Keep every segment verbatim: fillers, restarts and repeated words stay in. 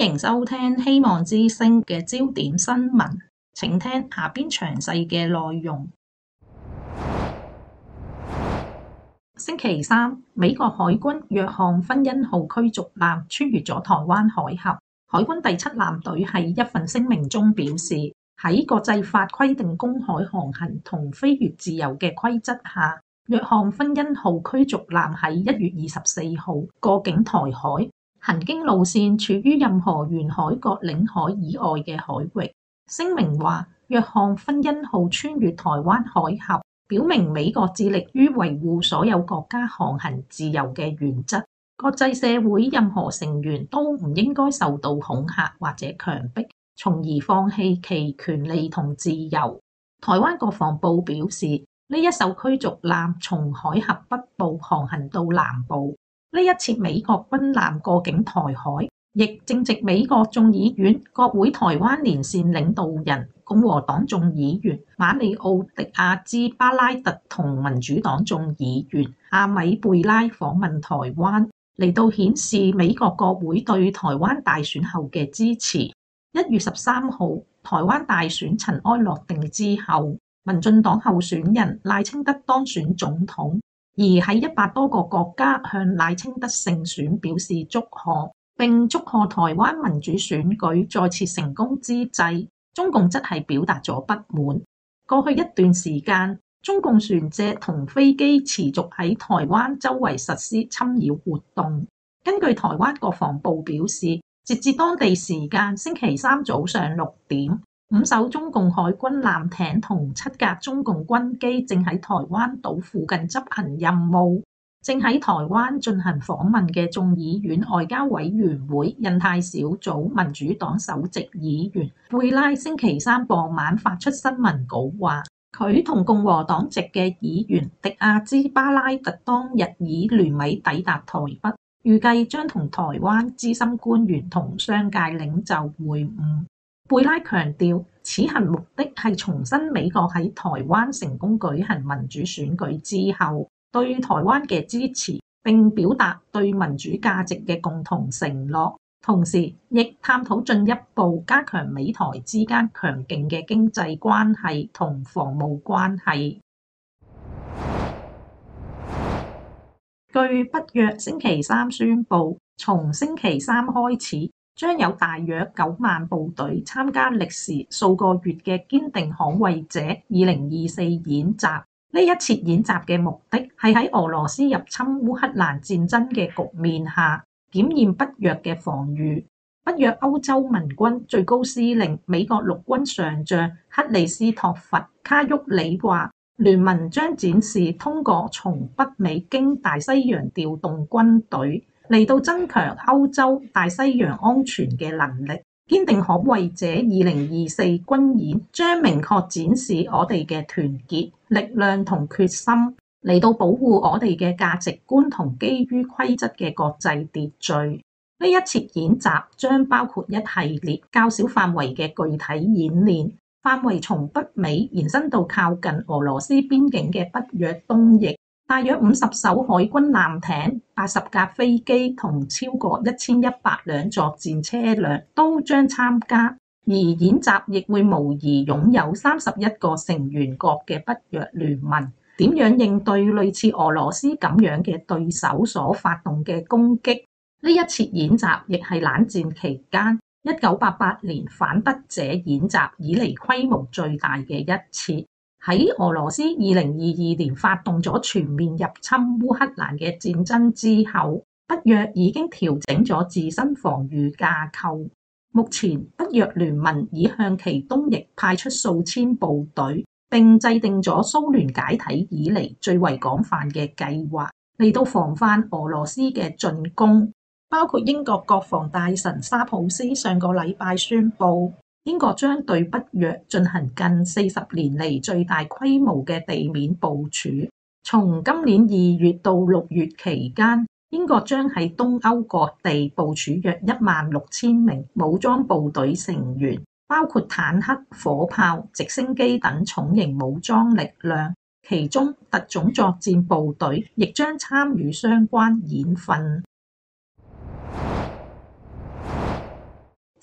迎收聽希望之聲嘅焦點新聞，請聽下邊詳細嘅內容。星期三，美國海軍約翰芬恩號驅逐艦穿越咗台灣海峽。海軍第七艦隊喺一份聲明中表示，喺國際法規定公海航行同飛越自由嘅規則下，約翰芬恩號驅逐艦喺一月二十四號過境台海，行經路線處於任何沿海角領海以外嘅海域。聲明話，約翰芬恩號穿越台灣海峽，表明美國致力於維護所有國家航行自由嘅原則。國際社會任何成員都唔應該受到恐嚇或者強迫，從而放棄其權利同自由。台灣國防部表示，呢一艘驅逐艦從海峽北部航行到南部。呢一次美國軍艦過境台海，亦正值美國眾議院國會台灣連線領導人共和黨眾議員馬里奧迪亞茲巴拉特同民主黨眾議員阿米貝拉訪問台灣，嚟到顯示美國國會對台灣大選後嘅支持。一月十三號，台灣大選塵埃落定之後，民進黨候選人賴清德當選總統。而喺一百多個國家向賴清德勝選表示祝賀，並祝賀台灣民主選舉再次成功之際，中共則係表達咗不滿。過去一段時間，中共船隻同飛機持續喺台灣周圍實施侵擾活動。根據台灣國防部表示，截至當地時間星期三早上六點，五艘中共海軍艦艇同七架中共軍機正喺台灣島附近執行任務。正喺台灣進行訪問嘅眾議院外交委員會印太小組民主黨首席議員貝拉星期三傍晚發出新聞稿話，佢同共和黨籍嘅議員迪亞茲巴拉特當日以聯米抵達台北，預計將同台灣資深官員同商界領袖會晤。貝拉強調，此行目的係重申美國喺台灣成功舉行民主選舉之後對台灣嘅支持，並表達對民主價值嘅共同承諾，同時亦探討進一步加強美台之間強勁嘅經濟關係同防務關係。據北約星期三宣布，從星期三開始，將有大約九萬部隊參加歷時數個月嘅堅定捍衛者二零二四演習。呢一次演習嘅目的係喺俄羅斯入侵烏克蘭戰爭嘅局面下，檢驗北約嘅防禦。北約歐洲盟軍最高司令美國陸軍上將克里斯托弗卡沃里話，聯盟將展示通過從北美經大西洋調動軍隊嚟到增強歐洲大西洋安全嘅能力。堅定捍衛者二零二四軍演將明確展示我哋嘅團結力量同決心，嚟到保護我哋嘅價值觀同基於規則嘅國際秩序。呢一次演習將包括一系列較小範圍嘅具體演練，範圍從北美延伸到靠近俄羅斯邊境嘅北約東翼。大約五十艘海軍艦艇、八十架飛機同超過一千一百輛作戰車輛都將參加，而演習亦會模擬擁有三十一個成員國嘅北約聯盟點樣應對類似俄羅斯咁樣嘅對手所發動嘅攻擊。呢一次演習亦係冷戰期間一九八八年反德者演習以嚟規模最大嘅一次。喺俄羅斯二零二二年發動咗全面入侵烏克蘭嘅戰爭之後，北約已經調整咗自身防禦架構。目前北約聯盟已向其東翼派出數千部隊，並制定咗蘇聯解體以嚟最為廣泛嘅計劃，嚟到防範俄羅斯嘅進攻。包括英國國防大臣沙普斯上個禮拜宣布，英國將對北約進行近四十年嚟最大規模嘅地面部署。從今年二月到六月期間，英國將喺東歐各地部署約一萬六千名武裝部隊成員，包括坦克、火炮、直升機等重型武裝力量。其中特種作戰部隊亦將參與相關演訓。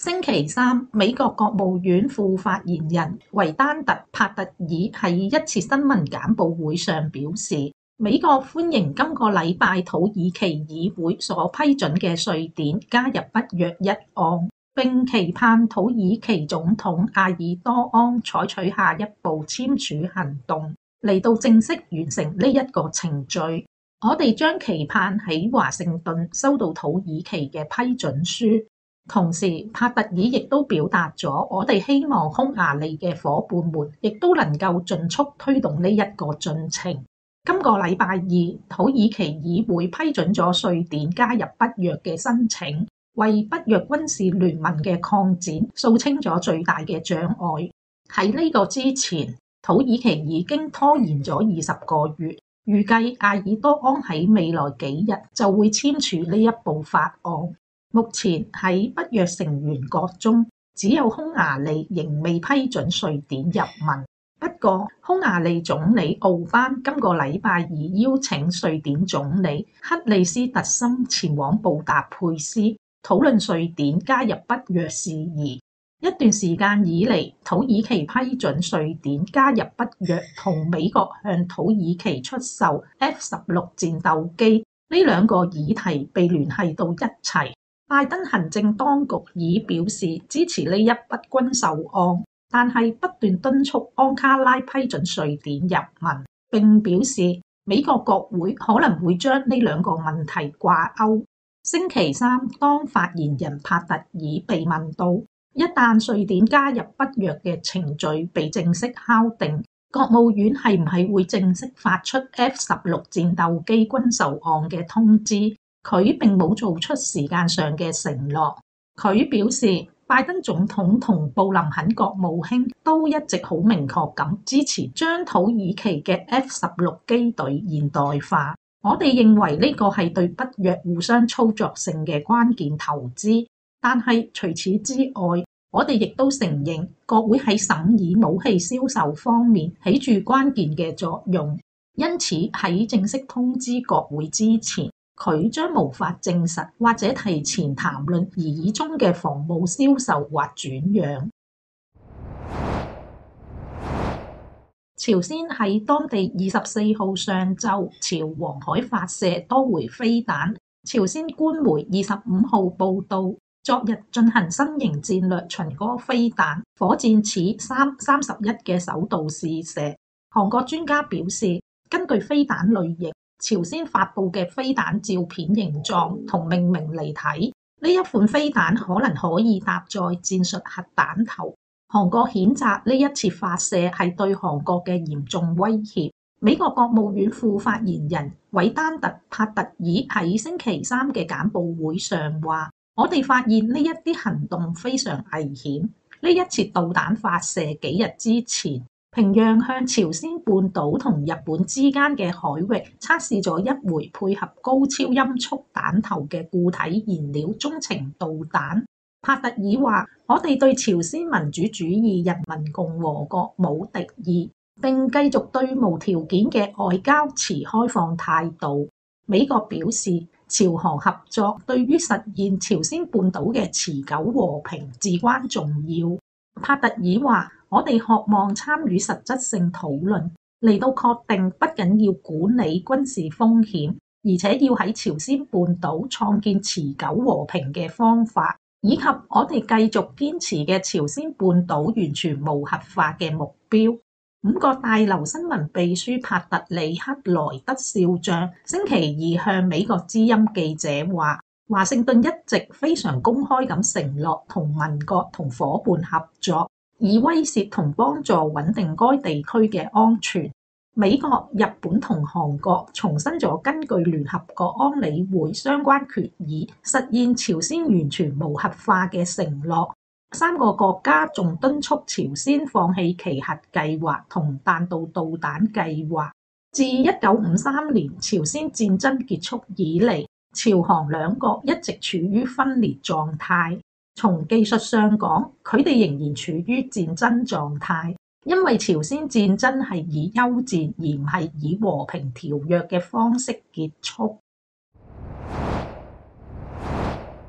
星期三，美國國務院副發言人維丹特·帕特爾喺一次新聞簡報會上表示，美國歡迎今個禮拜土耳其議會所批准嘅瑞典加入北約一案，並期盼土耳其總統阿爾多安採取下一步簽署行動，嚟到正式完成呢一個程序。我哋將期盼喺華盛頓收到土耳其嘅批准書。同時，帕特爾亦都表達咗我哋希望匈牙利嘅夥伴們亦都能夠盡速推動呢一個進程。今個禮拜二，土耳其議會批准咗瑞典加入北約嘅申請，為北約軍事聯盟嘅擴展掃清咗最大嘅障礙。喺呢個之前，土耳其已經拖延咗二十個月，預計阿爾多安喺未來幾日就會簽署呢一部法案。目前喺北約成員國中，只有匈牙利仍未批准瑞典入盟。不過，匈牙利總理奧班今個禮拜二邀請瑞典總理克里斯特森前往布達佩斯，討論瑞典加入北約事宜。一段時間以嚟，土耳其批准瑞典加入北約，同美國向土耳其出售 F 十六戰鬥機呢兩個議題被聯繫到一齊。拜登行政當局已表示支持呢一筆軍售案，但係不斷敦促安卡拉批准瑞典入盟，並表示美國國會可能會將呢兩個問題掛鈎。星期三，當發言人帕特爾被問到一旦瑞典加入北約嘅程序被正式敲定，國務院係唔係會正式發出 F 十六戰鬥機軍售案嘅通知？佢並冇做出時間上嘅承諾。佢表示，拜登總統同布林肯國務卿都一直好明確咁支持將土耳其嘅 F 十六機隊現代化。我哋認為呢個係對北約互相操作性嘅關鍵投資。但係除此之外，我哋亦都承認國會喺審議武器銷售方面起住關鍵嘅作用。因此喺正式通知國會之前，佢將無法證實或者提前談論擬議中嘅防務銷售或轉讓。朝鮮喺當地二十四號上晝朝黃海發射多回飛彈。朝鮮官媒二十五號報導，昨日進行新型戰略巡歌飛彈火箭矢三三十一嘅首度試射。韓國專家表示，根據飛彈類型，朝鮮發布嘅飛彈照片形狀同命名嚟睇，呢一款飛彈可能可以搭載戰術核彈頭。韓國譴責呢一次發射係對韓國嘅嚴重威脅。美國國務院副發言人韋丹特·帕特爾喺星期三嘅簡報會上話，我哋發現呢一啲行動非常危險。呢一次導彈發射幾日之前，平壤向朝鮮半島同日本之間嘅海域測試咗一枚配合高超音速彈頭嘅固體燃料中程導彈。帕特爾話，我哋對朝鮮民主主義人民共和國冇敵意，並繼續對無條件嘅外交持開放態度。美國表示，朝韓合作對於實現朝鮮半島嘅持久和平至關重要。帕特爾話，我哋渴望參與實質性討論，嚟到確定不僅要管理軍事風險，而且要喺朝鮮半島創建持久和平嘅方法，以及我哋繼續堅持嘅朝鮮半島完全無核化嘅目標。五角大樓新聞秘書帕特里克萊德少將星期二向美國之音記者話，華盛頓一直非常公開咁承諾同盟國同夥伴合作，以威懾同幫助穩定該地區嘅安全。美國、日本同韓國重申咗根據聯合國安理會相關決議實現朝鮮完全無核化嘅承諾。三個國家仲敦促朝鮮放棄其核計劃同彈道導彈計劃。自一九五三年朝鮮戰爭結束以嚟，朝韓兩國一直處於分裂狀態。從技術上講，佢哋仍然處於戰爭狀態，因為朝鮮戰爭係以休戰而唔係以和平條約嘅方式結束。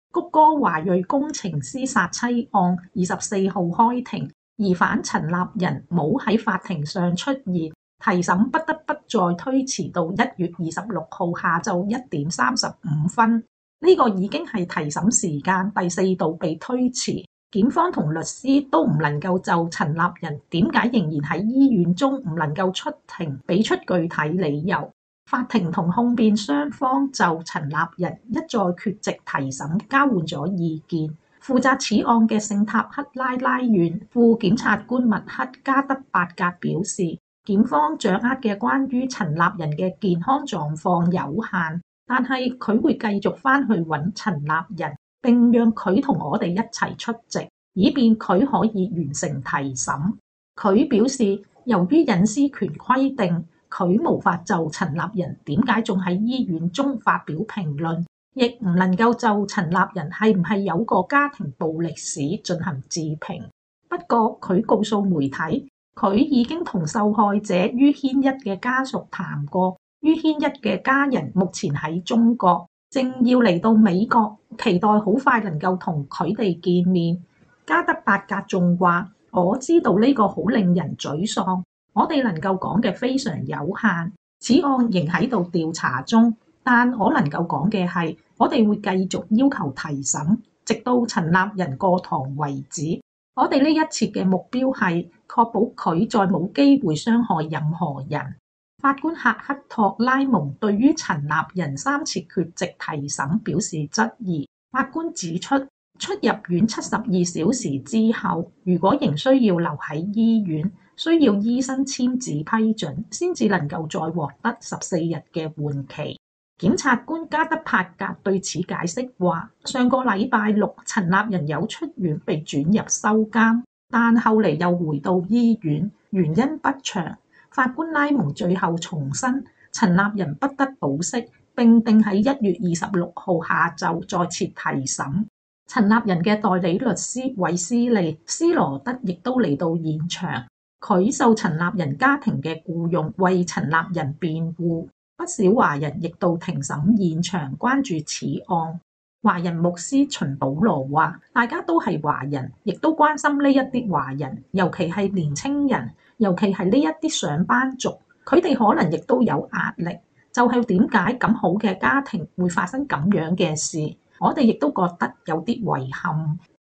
谷歌華裔工程師殺妻案二十四號開庭，疑犯陳立仁冇喺法庭上出現，提審不得不再推遲到一月二十六號下晝一點三十五分。呢個已經係提審時間第四度被推遲，檢方同律師都唔能夠就陳立仁點解仍然喺醫院中唔能夠出庭俾出具體理由。法庭同控辯雙方就陳立仁一再缺席提審交換咗意見。負責此案嘅聖塔克拉拉縣副檢察官麥克加德伯格表示，檢方掌握嘅關於陳立仁嘅健康狀況有限，但係佢會繼續返去揾陳立仁，並讓佢同我哋一齊出席，以便佢可以完成提審。佢表示，由於隱私權規定，佢無法就陳立仁點解仲喺醫院中發表評論，亦唔能夠就陳立仁係唔係有過家庭暴力史進行置評。不過佢告訴媒體，佢已經同受害者于軒一嘅家屬談過，于軒一嘅家人目前喺中國，正要嚟到美國，期待好快能夠同佢哋見面。加德伯格仲話：我知道呢個好令人沮喪。我哋能夠講嘅非常有限，此案仍喺度調查中。但我能夠講嘅係，我哋會繼續要求提審，直到陳立仁過堂為止。我哋呢一次嘅目標係確保佢再冇機會傷害任何人。法官赫克托拉蒙對於陳立仁三次缺席提審表示質疑。法官指出，出入院七十二小時之後，如果仍需要留喺醫院，需要醫生簽字批准，先至能夠再獲得十四日嘅緩期。檢察官加德伯格對此解釋話：上個禮拜六，陳立仁有出院被轉入收監，但後嚟又回到醫院，原因不詳。法官拉蒙最後重申，陳立仁不得保釋，並定喺一月二十六號下晝再設提審。陳立仁嘅代理律師韋斯利斯羅德亦都嚟到現場。佢受陳立仁家庭嘅僱用，為陳立仁辯護。不少華人亦到庭審現場關注此案。華人牧師秦保羅話：大家都係華人，亦都關心呢一啲華人，尤其係年青人，尤其係呢一啲上班族，佢哋可能亦都有壓力。就係點解咁好嘅家庭會發生咁樣嘅事？我哋亦都覺得有啲遺憾。